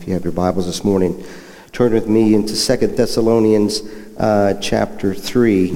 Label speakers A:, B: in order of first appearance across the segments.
A: If you have your Bibles this morning, turn with me into 2 Thessalonians chapter 3.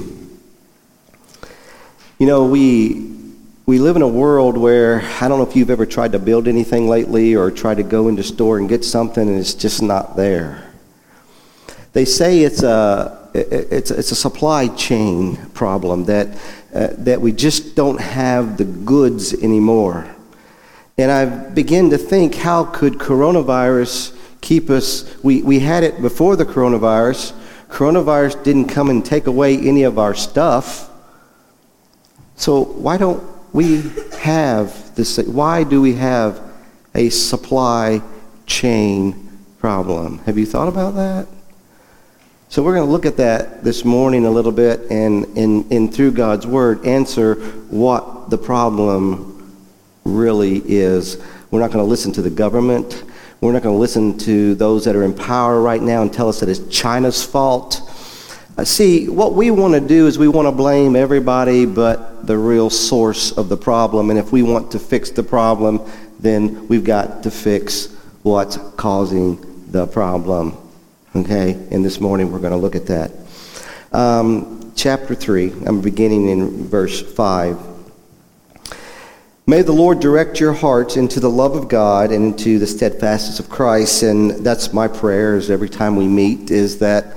A: You know, we live in a world where, I don't know if you've ever tried to build anything lately or tried to go into a store and get something and it's just not there. They say it's a supply chain problem, that we just don't have the goods anymore. And I begin to think, how could coronavirus keep us? We had it before the coronavirus. Coronavirus didn't come and take away any of our stuff. So why don't we have this? Why do we have a supply chain problem? Have you thought about that? So we're going to look at that this morning a little bit and through God's Word answer what the problem really is. We're not going to listen to the government. We're not going to listen to those that are in power right now and tell us that it's China's fault. See, what we want to do is we want to blame everybody but the real source of the problem. And if we want to fix the problem, then we've got to fix what's causing the problem. Okay? And this morning we're going to look at that. Chapter 3, I'm beginning in verse 5. May the Lord direct your hearts into the love of God and into the steadfastness of Christ. And that's my prayers every time we meet, is that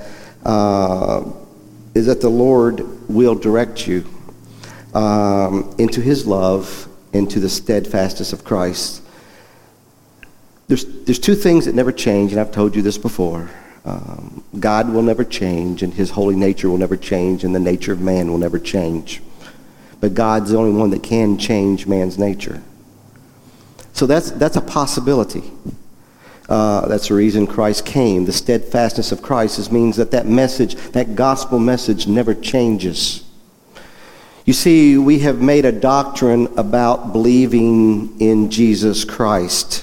A: the Lord will direct you into His love, into the steadfastness of Christ. There's two things that never change, and I've told you this before. God will never change, and His holy nature will never change, and the nature of man will never change. But God's the only one that can change man's nature. So that's a possibility. That's the reason Christ came. The steadfastness of Christ means that message, that gospel message, never changes. You see, we have made a doctrine about believing in Jesus Christ.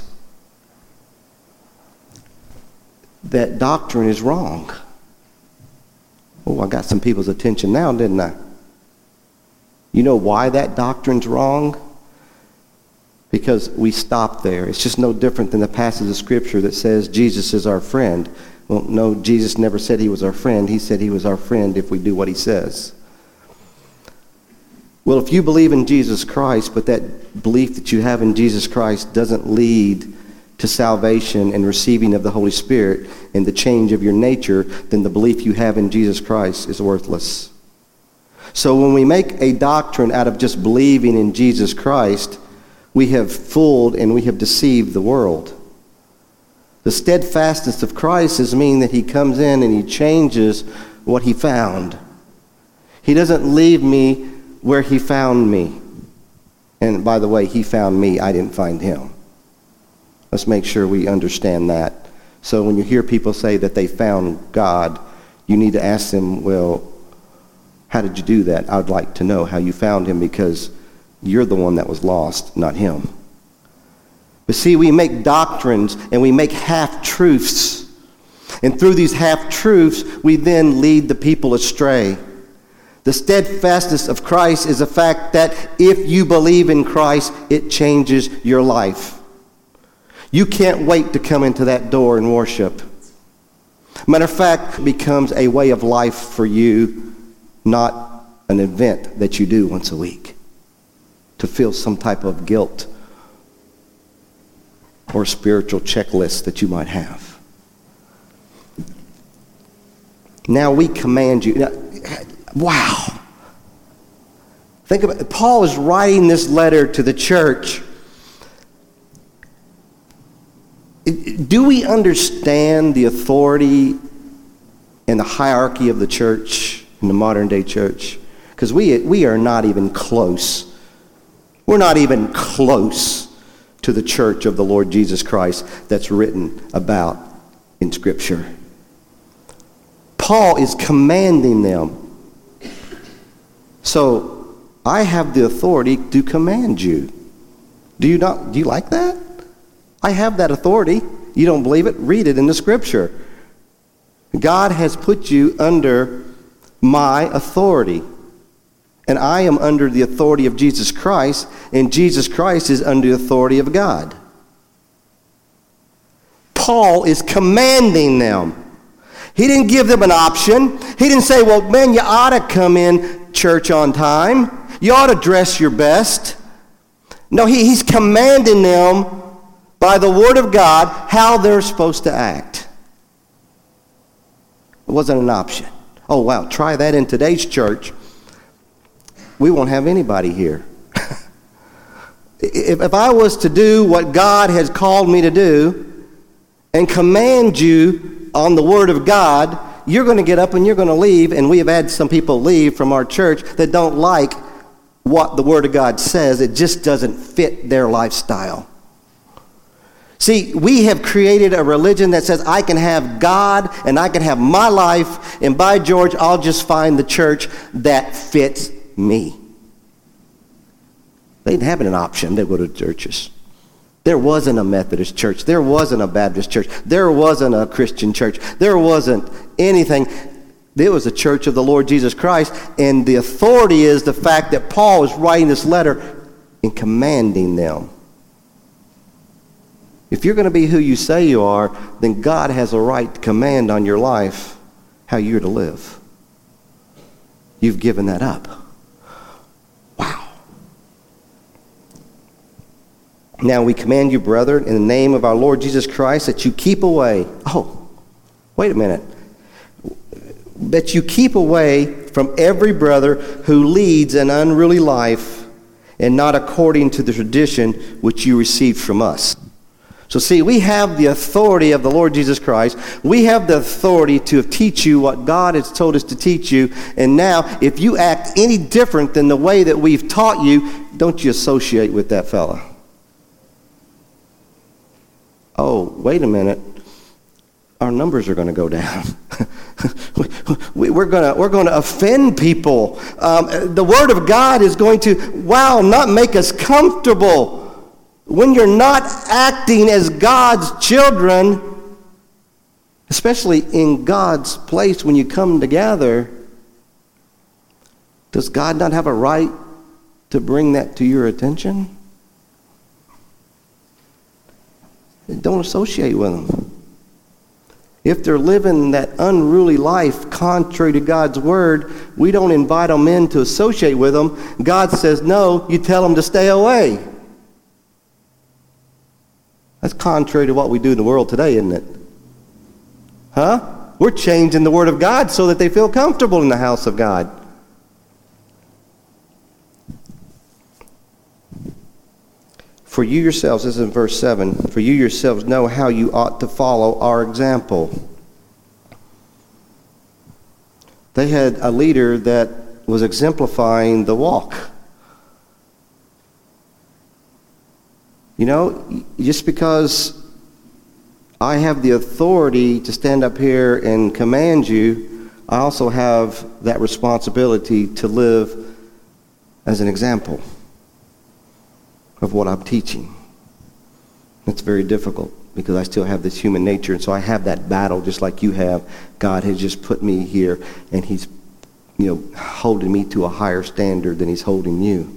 A: That doctrine is wrong. Oh, I got some people's attention now, didn't I? You know why that doctrine's wrong? Because we stop there. It's just no different than the passage of Scripture that says Jesus is our friend. Well, no, Jesus never said He was our friend. He said He was our friend if we do what He says. Well, if you believe in Jesus Christ, but that belief that you have in Jesus Christ doesn't lead to salvation and receiving of the Holy Spirit and the change of your nature, then the belief you have in Jesus Christ is worthless. So when we make a doctrine out of just believing in Jesus Christ, we have fooled and we have deceived the world. The steadfastness of Christ is mean that He comes in and He changes what He found. He doesn't leave me where He found me. And by the way, He found me, I didn't find Him. Let's make sure we understand that. So when you hear people say that they found God, you need to ask them, well, how did you do that? I'd like to know how you found Him, because you're the one that was lost, not Him. But see, we make doctrines and we make half-truths. And through these half-truths, we then lead the people astray. The steadfastness of Christ is the fact that if you believe in Christ, it changes your life. You can't wait to come into that door and worship. Matter of fact, it becomes a way of life for you, not an event that you do once a week to feel some type of guilt or spiritual checklist that you might have. Now we command you. Now, wow. Think about it. Paul is writing this letter to the church. Do we understand the authority and the hierarchy of the church in the modern day church? Because we are not even close. We're not even close to the church of the Lord Jesus Christ that's written about in Scripture. Paul is commanding them. So I have the authority to command you. Do you not? Do you like that? I have that authority. You don't believe it? Read it in the Scripture. God has put you under my authority. And I am under the authority of Jesus Christ, and Jesus Christ is under the authority of God. Paul is commanding them. He didn't give them an option. He didn't say, well, man, you ought to come in church on time. You ought to dress your best. No, he's commanding them by the Word of God how they're supposed to act. It wasn't an option. Oh, wow, try that in today's church. We won't have anybody here. If I was to do what God has called me to do and command you on the Word of God, you're going to get up and you're going to leave, and we have had some people leave from our church that don't like what the Word of God says. It just doesn't fit their lifestyle. See, we have created a religion that says I can have God and I can have my life, and by George, I'll just find the church that fits me. They didn't have an option to go to churches. There wasn't a Methodist church. There wasn't a Baptist church. There wasn't a Christian church. There wasn't anything. There was a church of the Lord Jesus Christ, and the authority is the fact that Paul is writing this letter and commanding them. If you're going to be who you say you are, then God has a right to command on your life how you're to live. You've given that up. Wow. Now we command you, brethren, in the name of our Lord Jesus Christ, that you keep away. Oh, wait a minute. That you keep away from every brother who leads an unruly life and not according to the tradition which you received from us. So see, we have the authority of the Lord Jesus Christ. We have the authority to teach you what God has told us to teach you. And now, if you act any different than the way that we've taught you, don't you associate with that fella. Oh, wait a minute. Our numbers are going to go down. We're going to offend people. The Word of God is going to, not make us comfortable. When you're not acting as God's children, especially in God's place when you come together, does God not have a right to bring that to your attention? Don't associate with them. If they're living that unruly life contrary to God's word, we don't invite them in to associate with them. God says no, you tell them to stay away. That's contrary to what we do in the world today, isn't it? Huh? We're changing the Word of God so that they feel comfortable in the house of God. For you yourselves, this is in verse 7, for you yourselves know how you ought to follow our example. They had a leader that was exemplifying the walk. You know, just because I have the authority to stand up here and command you, I also have that responsibility to live as an example of what I'm teaching. It's very difficult because I still have this human nature, and so I have that battle just like you have. God has just put me here, and He's, holding me to a higher standard than He's holding you.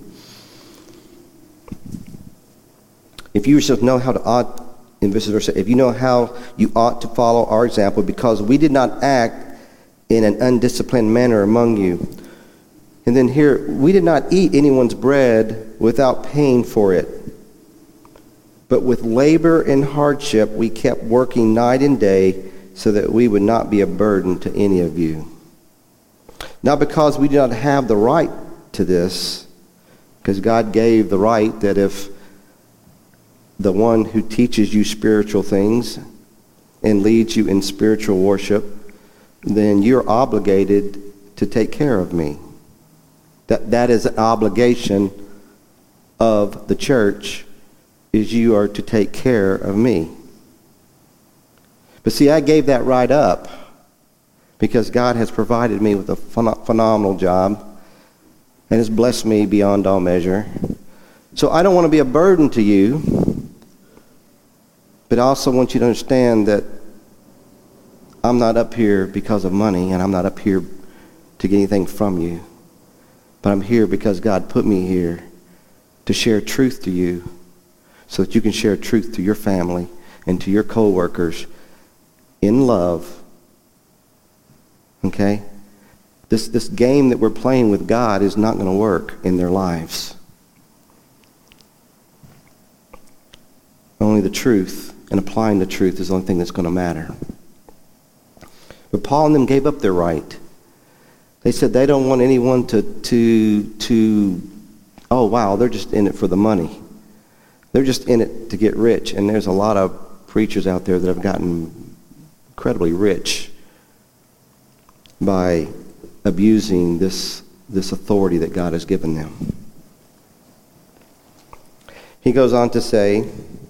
A: If you yourself know how to ought, in verse 8, if you know how you ought to follow our example, because we did not act in an undisciplined manner among you. And then here, we did not eat anyone's bread without paying for it. But with labor and hardship, we kept working night and day so that we would not be a burden to any of you. Not because we do not have the right to this, because God gave the right that if the one who teaches you spiritual things and leads you in spiritual worship, then you're obligated to take care of me. That is an obligation of the church, is you are to take care of me. But see, I gave that right up because God has provided me with a phenomenal job and has blessed me beyond all measure. So I don't want to be a burden to you, but I also want you to understand that I'm not up here because of money, and I'm not up here to get anything from you. But I'm here because God put me here to share truth to you so that you can share truth to your family and to your co-workers in love. Okay? This game that we're playing with God is not going to work in their lives. Only the truth and applying the truth is the only thing that's going to matter. But Paul and them gave up their right. They said they don't want anyone to oh wow, they're just in it for the money. They're just in it to get rich. And there's a lot of preachers out there that have gotten incredibly rich by abusing this authority that God has given them. He goes on to say,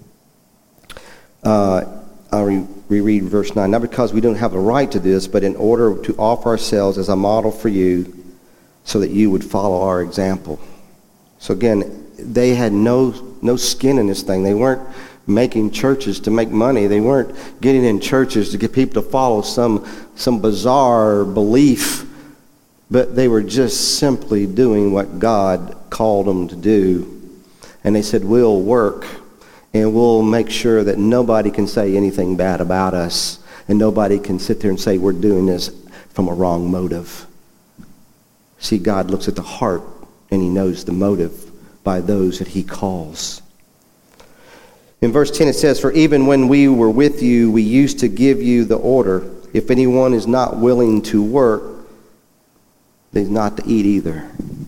A: I'll reread verse 9. Not because we don't have a right to this, but in order to offer ourselves as a model for you so that you would follow our example. So again, they had no skin in this thing. They weren't making churches to make money. They weren't getting in churches to get people to follow some bizarre belief, but they were just simply doing what God called them to do. And they said, we'll work, and we'll make sure that nobody can say anything bad about us, and nobody can sit there and say we're doing this from a wrong motive. See, God looks at the heart, and he knows the motive by those that he calls. In verse 10 it says, for even when we were with you, we used to give you the order, if anyone is not willing to work, he's not to eat either.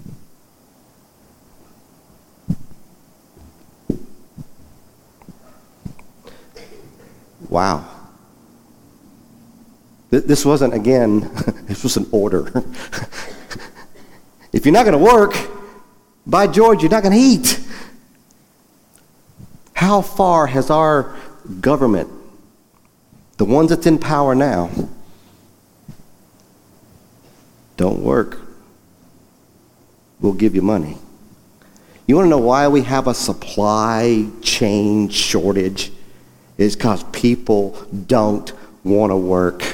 A: Wow. This wasn't, again, this was an order. If you're not going to work, by George, you're not going to eat. How far has our government, the ones that's in power now, don't work, we'll give you money. You want to know why we have a supply chain shortage? It's because people don't want to work.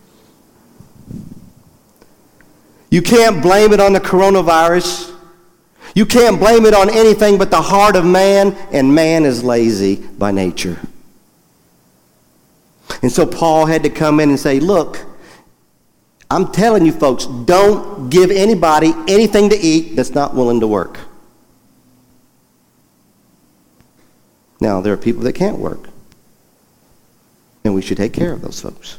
A: You can't blame it on the coronavirus. You can't blame it on anything but the heart of man, and man is lazy by nature. And so Paul had to come in and say, look, I'm telling you folks, don't give anybody anything to eat that's not willing to work. Now, there are people that can't work, and we should take care of those folks.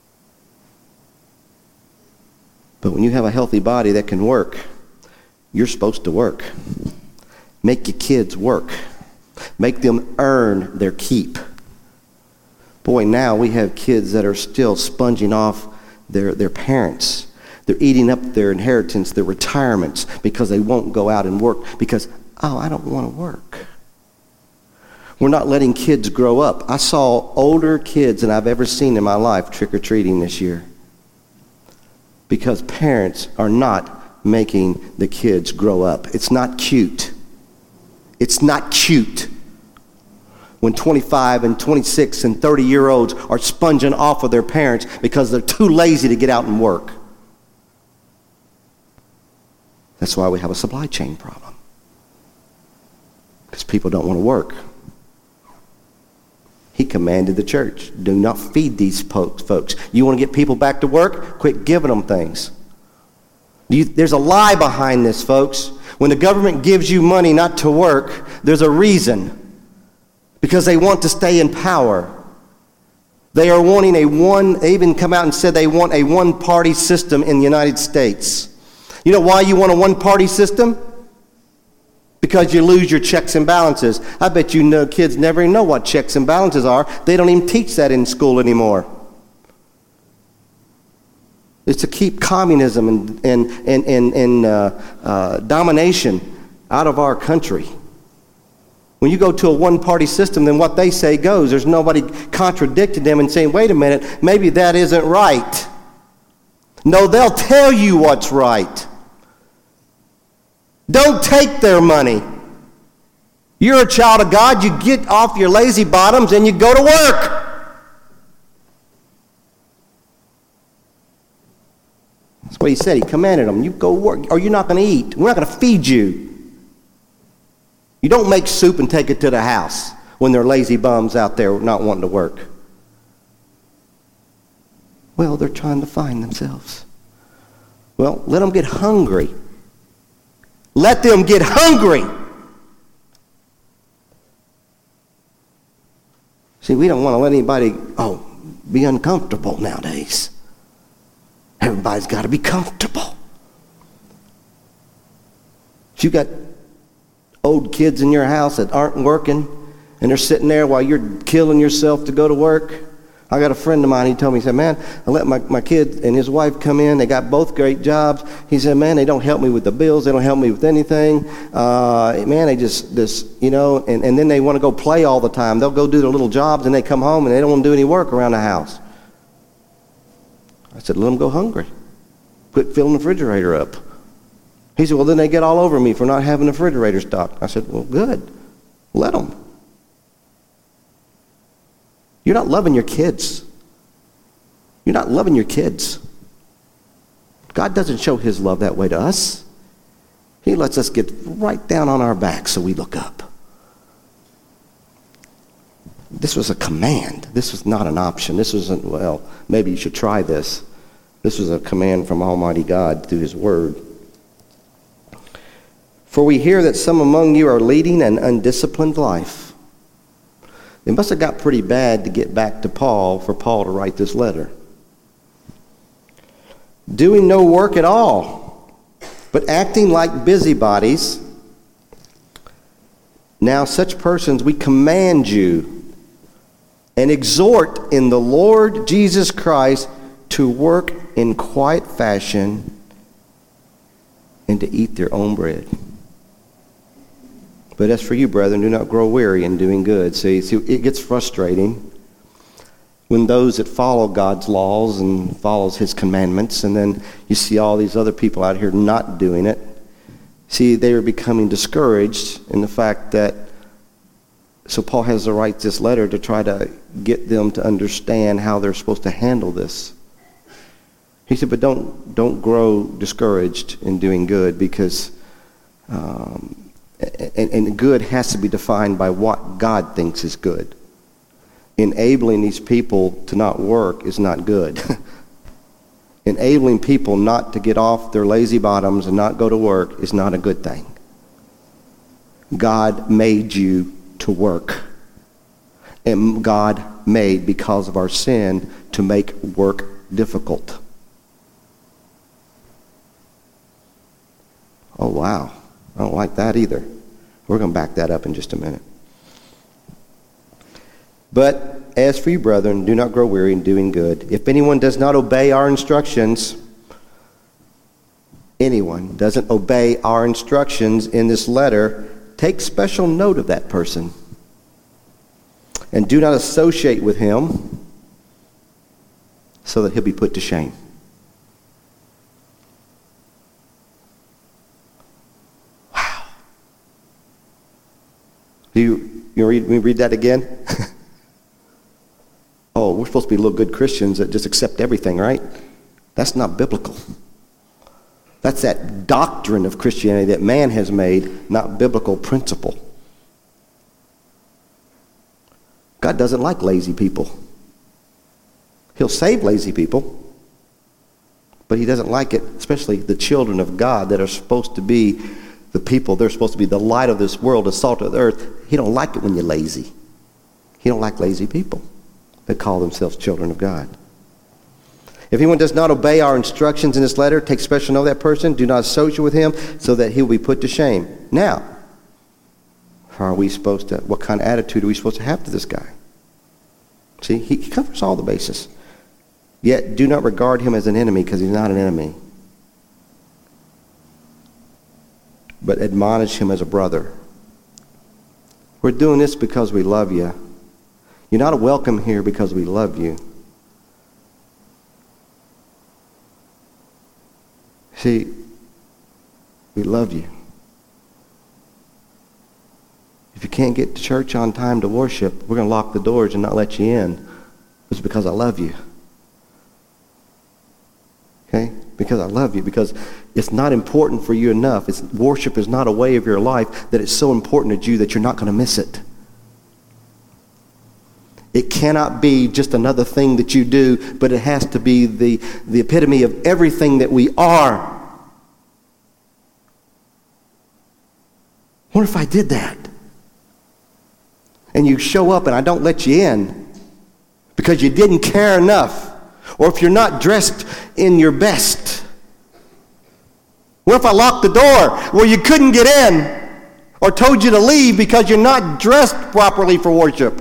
A: But when you have a healthy body that can work, you're supposed to work. Make your kids work. Make them earn their keep. Boy, now we have kids that are still sponging off their parents. They're eating up their inheritance, their retirements, because they won't go out and work because, I don't want to work. We're not letting kids grow up. I saw older kids than I've ever seen in my life trick-or-treating this year because parents are not making the kids grow up. It's not cute. It's not cute when 25 and 26 and 30-year-olds are sponging off of their parents because they're too lazy to get out and work. That's why we have a supply chain problem. Because people don't want to work. He commanded the church, do not feed these folks. You want to get people back to work? Quit giving them things. There's a lie behind this, folks. When the government gives you money not to work, there's a reason. Because they want to stay in power. They are wanting they even come out and said they want a one-party system in the United States. You know why you want a one-party system? Because you lose your checks and balances. I bet you know kids never even know what checks and balances are. They don't even teach that in school anymore. It's to keep communism and domination out of our country. When you go to a one-party system, then what they say goes. There's nobody contradicting them and saying, wait a minute, maybe that isn't right. No, they'll tell you what's right. Don't take their money. You're a child of God. You get off your lazy bottoms and you go to work. That's what he said. He commanded them. You go work or you're not going to eat. We're not going to feed you. You don't make soup and take it to the house. when they're lazy bums out there not wanting to work? Well, they're trying to find themselves. Well, let them get hungry. Let them get hungry. See, we don't want to let anybody, be uncomfortable nowadays. Everybody's got to be comfortable. If you got old kids in your house that aren't working, and they're sitting there while you're killing yourself to go to work. I got a friend of mine, he told me, he said, man, I let my kid and his wife come in. They got both great jobs. He said, man, they don't help me with the bills. They don't help me with anything. Man, they just and then they want to go play all the time. They'll go do their little jobs, and they come home, and they don't want to do any work around the house. I said, let them go hungry. Quit filling the refrigerator up. He said, well, then they get all over me for not having the refrigerator stocked. I said, well, good. Let them. You're not loving your kids. You're not loving your kids. God doesn't show his love that way to us. He lets us get right down on our backs so we look up. This was a command. This was not an option. This wasn't, well, maybe you should try this. This was a command from Almighty God through his word. For we hear that some among you are leading an undisciplined life. It must have got pretty bad to get back to Paul for Paul to write this letter. Doing no work at all, but acting like busybodies. Now such persons we command you and exhort in the Lord Jesus Christ to work in quiet fashion and to eat their own bread. But as for you, brethren, do not grow weary in doing good. See, it gets frustrating when those that follow God's laws and follows his commandments, and then you see all these other people out here not doing it. See, they are becoming discouraged in the fact that, so Paul has to write this letter to try to get them to understand how they're supposed to handle this. He said, but don't grow discouraged in doing good, because and good has to be defined by what God thinks is good. Enabling these people to not work is not good. Enabling people not to get off their lazy bottoms and not go to work is not a good thing. God made you to work. And God made, because of our sin, to make work difficult. Oh, wow. I don't like that either. We're going to back that up in just a minute. But as for you, brethren, do not grow weary in doing good. If anyone does not obey our instructions, anyone doesn't obey our instructions in this letter, take special note of that person. And do not associate with him so that he'll be put to shame. You read that again? Oh, we're supposed to be little good Christians that just accept everything, right? That's not biblical. That's that doctrine of Christianity that man has made, not biblical principle. God doesn't like lazy people. He'll save lazy people, but he doesn't like it, especially the children of God that are supposed to be the people. They're supposed to be the light of this world, the salt of the earth. He don't like it when you're lazy. He don't like lazy people that call themselves children of God. If anyone does not obey our instructions in this letter, take special note of that person. Do not associate with him so that he will be put to shame. Now, how are we supposed to, what kind of attitude are we supposed to have to this guy? See, he covers all the bases. Yet do not regard him as an enemy, because he's not an enemy. But admonish him as a brother. We're doing this because we love you. You're not welcome here because we love you. See, we love you. If you can't get to church on time to worship, we're going to lock the doors and not let you in. It's because I love you. Okay? Because I love you. Because it's not important for you enough. Worship is not a way of your life that it's so important to you that you're not going to miss it. It cannot be just another thing that you do, but it has to be the epitome of everything that we are. What if I did that? And you show up and I don't let you in because you didn't care enough. Or if you're not dressed in your best. What if I locked the door where you couldn't get in? Or told you to leave because you're not dressed properly for worship?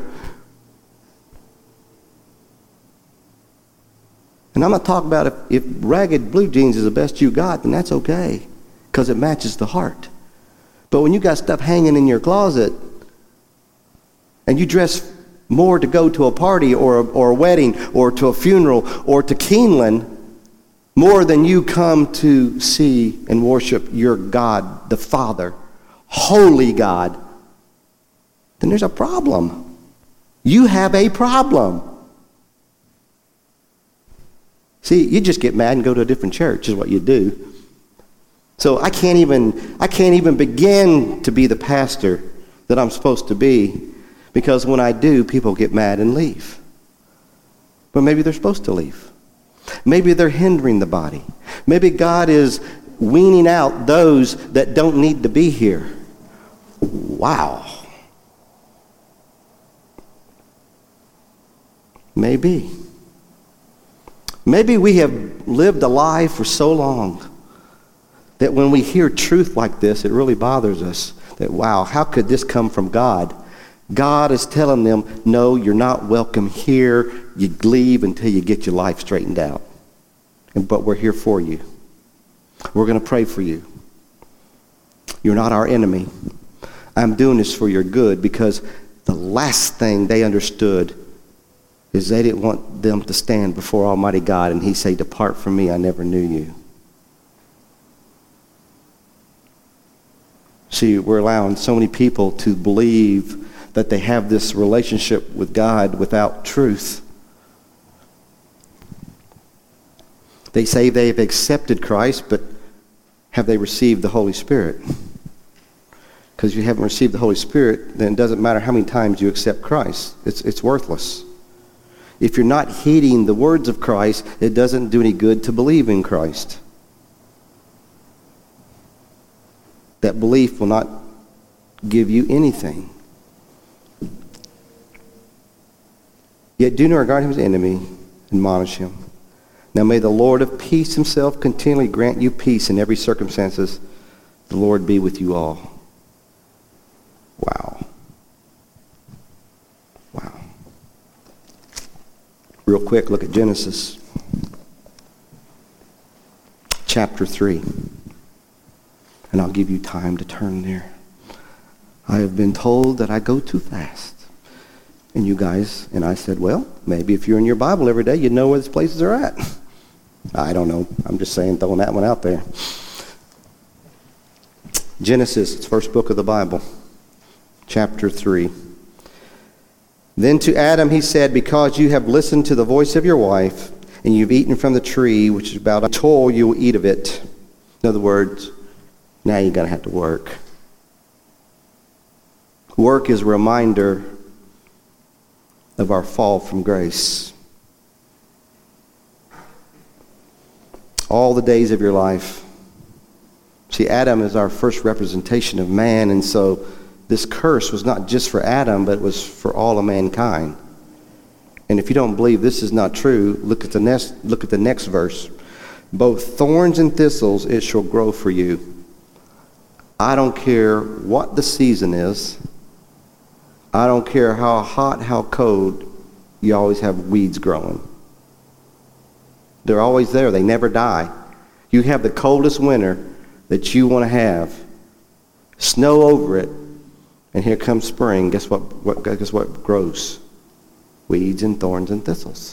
A: And I'm not talking about if ragged blue jeans is the best you got, then that's okay. Because it matches the heart. But when you got stuff hanging in your closet and you dress more to go to a party or a wedding or to a funeral or to Keeneland more than you come to see and worship your God, the Father, holy God, then there's a problem. You have a problem. See, you just get mad and go to a different church is what you do. So I can't even begin to be the pastor that I'm supposed to be, because when I do, people get mad and leave. But maybe they're supposed to leave. Maybe they're hindering the body. Maybe God is weaning out those that don't need to be here. Wow. Maybe. Maybe we have lived a life for so long that when we hear truth like this, it really bothers us. That, wow, how could this come from God? God is telling them, no, you're not welcome here. You leave until you get your life straightened out. But we're here for you. We're going to pray for you. You're not our enemy. I'm doing this for your good, because the last thing they understood is they didn't want them to stand before Almighty God and He say, depart from me, I never knew you. See, we're allowing so many people to believe that they have this relationship with God without truth. They say they've accepted Christ, but have they received the Holy Spirit? Because if you haven't received the Holy Spirit, then it doesn't matter how many times you accept Christ. It's worthless. If you're not heeding the words of Christ, it doesn't do any good to believe in Christ. That belief will not give you anything. Yet do not regard him as enemy, admonish him. Now may the Lord of peace himself continually grant you peace in every circumstances. The Lord be with you all. Wow. Wow. Real quick, look at Genesis chapter 3. And I'll give you time to turn there. I have been told that I go too fast. And you guys, and I said, well, maybe if you're in your Bible every day, you know where these places are at. I don't know. I'm just saying, throwing that one out there. Genesis, it's the first book of the Bible, chapter 3. Then to Adam he said, because you have listened to the voice of your wife, and you've eaten from the tree, which is about toil, you will eat of it. In other words, now you're going to have to work. Work is a reminder of our fall from grace. All the days of your life. See, Adam is our first representation of man, and so this curse was not just for Adam, but it was for all of mankind. And if you don't believe this is not true, look at the next verse. Both thorns and thistles it shall grow for you. I don't care what the season is. I don't care how hot, how cold, you always have weeds growing. They're always there. They never die. You have the coldest winter that you want to have. Snow over it, and here comes spring. Guess what grows? Weeds and thorns and thistles.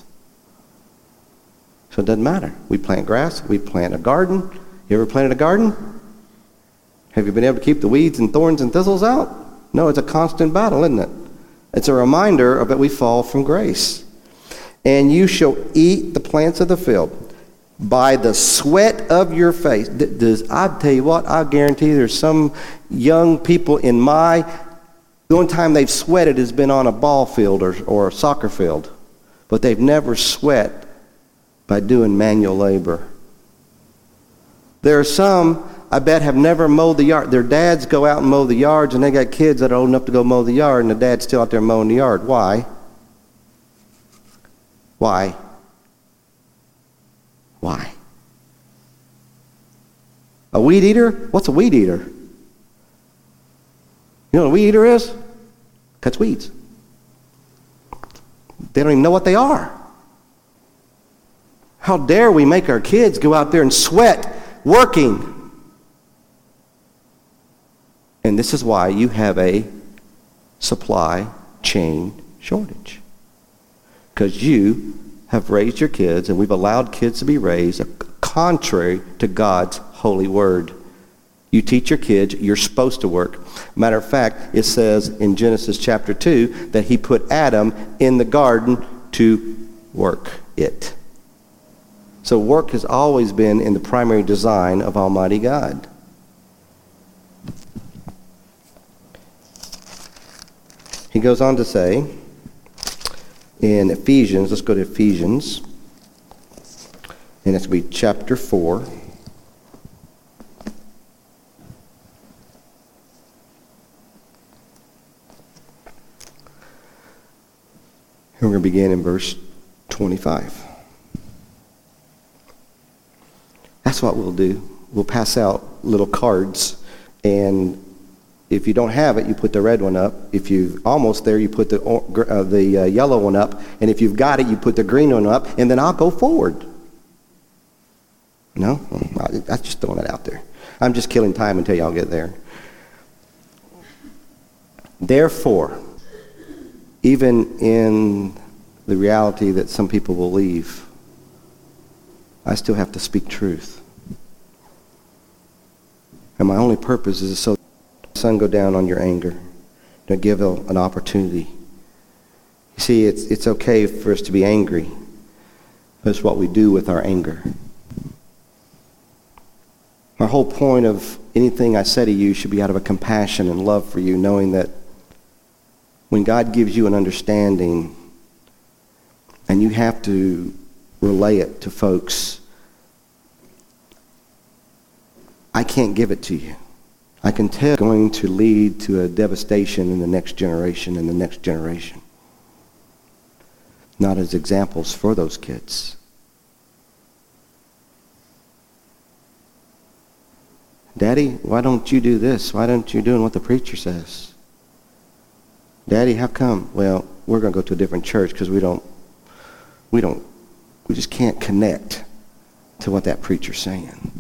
A: So it doesn't matter. We plant grass. We plant a garden. You ever planted a garden? Have you been able to keep the weeds and thorns and thistles out? No, it's a constant battle, isn't it? It's a reminder of that we fall from grace. And you shall eat the plants of the field by the sweat of your face. I tell you what, I guarantee there's some young people in my The only time they've sweated has been on a ball field or a soccer field. But they've never sweat by doing manual labor. There are some, I bet, have never mowed the yard. Their dads go out and mow the yards, and they got kids that are old enough to go mow the yard, and the dad's still out there mowing the yard. Why? Why? Why? A weed eater? What's a weed eater? You know what a weed eater is? Cuts weeds. They don't even know what they are. How dare we make our kids go out there and sweat working? And this is why you have a supply chain shortage. Because you have raised your kids, and we've allowed kids to be raised contrary to God's holy word. You teach your kids you're supposed to work. Matter of fact, it says in Genesis chapter 2 that he put Adam in the garden to work it. So work has always been in the primary design of Almighty God. He goes on to say in Ephesians, let's go to Ephesians, and it's going to be chapter 4. And we're going to begin in verse 25. That's what we'll do. We'll pass out little cards, and if you don't have it, you put the red one up. If you're almost there, you put the yellow one up, and if you've got it, you put the green one up, and then I'll go forward. No? I'm just throwing it out there. I'm just killing time until y'all get there. Therefore, even in the reality that some people believe, I still have to speak truth. And my only purpose is so the sun go down on your anger, to give an opportunity. You see, it's okay for us to be angry, but it's what we do with our anger. My whole point of anything I say to you should be out of a compassion and love for you, knowing that when God gives you an understanding and you have to relay it to folks, I can't give it to you. I can tell it's going to lead to a devastation in the next generation and the next generation. Not as examples for those kids. Daddy, why don't you do this? Why don't you do what the preacher says? Daddy, how come? Well, we're going to go to a different church because we just can't connect to what that preacher's saying.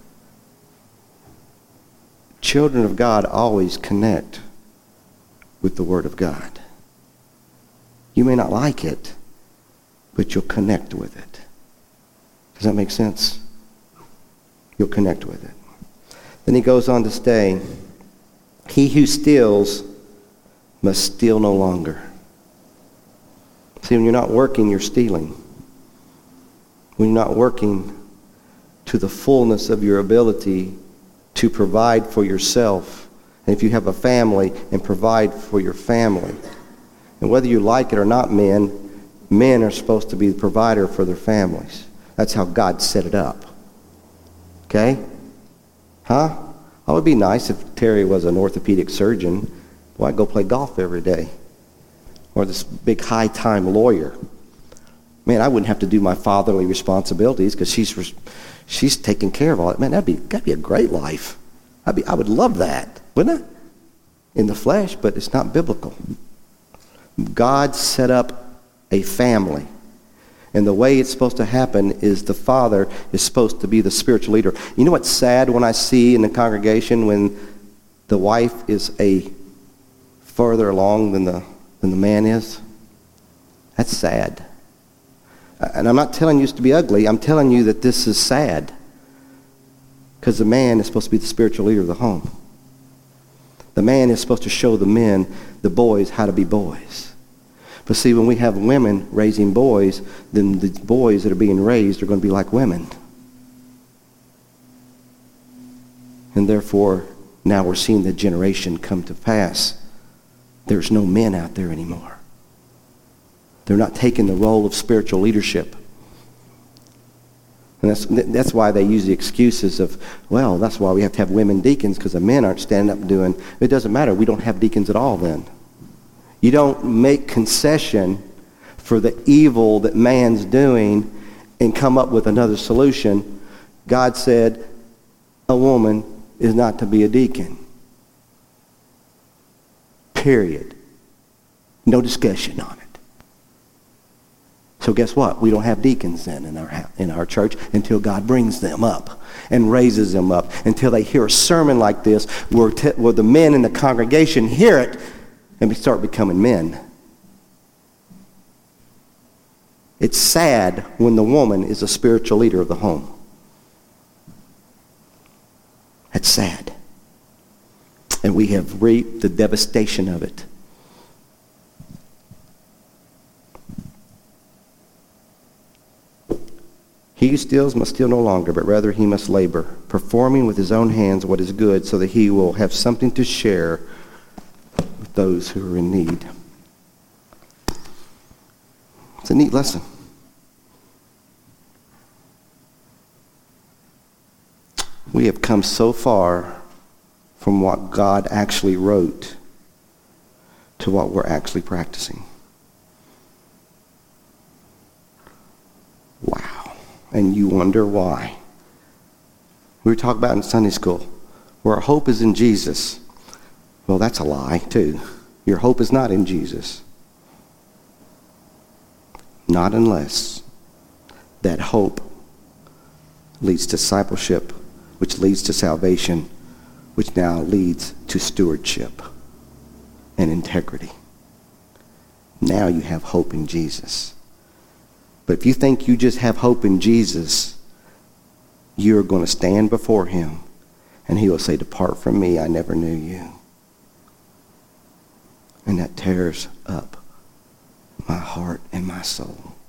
A: Children of God always connect with the Word of God. You may not like it, but you'll connect with it. Does that make sense? You'll connect with it. Then he goes on to say, he who steals must steal no longer. See, when you're not working, you're stealing. When you're not working to the fullness of your ability to provide for yourself, and if you have a family, and provide for your family. And whether you like it or not, men are supposed to be the provider for their families. That's how God set it up. Okay? Huh? It would be nice if Terry was an orthopedic surgeon. Well, I'd go play golf every day. Or this big high-time lawyer. Man, I wouldn't have to do my fatherly responsibilities because she's taking care of all that. Man, that'd be a great life. I would love that, wouldn't it? In the flesh, but it's not biblical. God set up a family. And the way it's supposed to happen is the father is supposed to be the spiritual leader. You know what's sad when I see in the congregation when the wife is further along than the man is? That's sad. And I'm not telling you it's to be ugly. I'm telling you that this is sad. Because the man is supposed to be the spiritual leader of the home. The man is supposed to show the men, the boys, how to be boys. But see, when we have women raising boys, then the boys that are being raised are going to be like women. And therefore, now we're seeing the generation come to pass There's no men out there anymore. They're not taking the role of spiritual leadership. And that's why they use the excuses of, well, that's why we have to have women deacons, because the men aren't standing up and doing. It doesn't matter. We don't have deacons at all then. You don't make concession for the evil that man's doing and come up with another solution. God said a woman is not to be a deacon. Period. No discussion on it. So guess what? We don't have deacons then in our church until God brings them up and raises them up, until they hear a sermon like this where the men in the congregation hear it and start becoming men. It's sad when the woman is a spiritual leader of the home. That's sad. And we have reaped the devastation of it. He who steals must steal no longer, but rather he must labor, performing with his own hands what is good, so that he will have something to share with those who are in need. It's a neat lesson. We have come so far from what God actually wrote to what we're actually practicing. Wow. And you wonder why. We were talking about in Sunday school, where our hope is in Jesus. Well, that's a lie, too. Your hope is not in Jesus. Not unless that hope leads to discipleship, which leads to salvation, which now leads to stewardship and integrity. Now you have hope in Jesus. But if you think you just have hope in Jesus, you're going to stand before him and he will say, "Depart from me, I never knew you." And that tears up my heart and my soul.